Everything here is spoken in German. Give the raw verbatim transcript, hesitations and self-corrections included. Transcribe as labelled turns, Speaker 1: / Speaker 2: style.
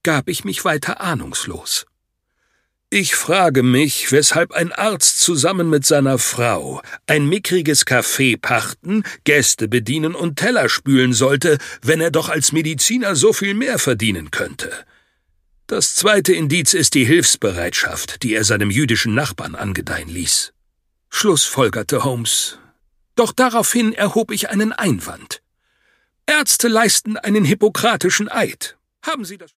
Speaker 1: gab ich mich weiter ahnungslos. Ich frage mich, weshalb ein Arzt zusammen mit seiner Frau ein mickriges Café pachten, Gäste bedienen und Teller spülen sollte, wenn er doch als Mediziner so viel mehr verdienen könnte. Das zweite Indiz ist die Hilfsbereitschaft, die er seinem jüdischen Nachbarn angedeihen ließ. Schlussfolgerte Holmes. Doch daraufhin erhob ich einen Einwand. Ärzte leisten einen hippokratischen Eid. Haben Sie das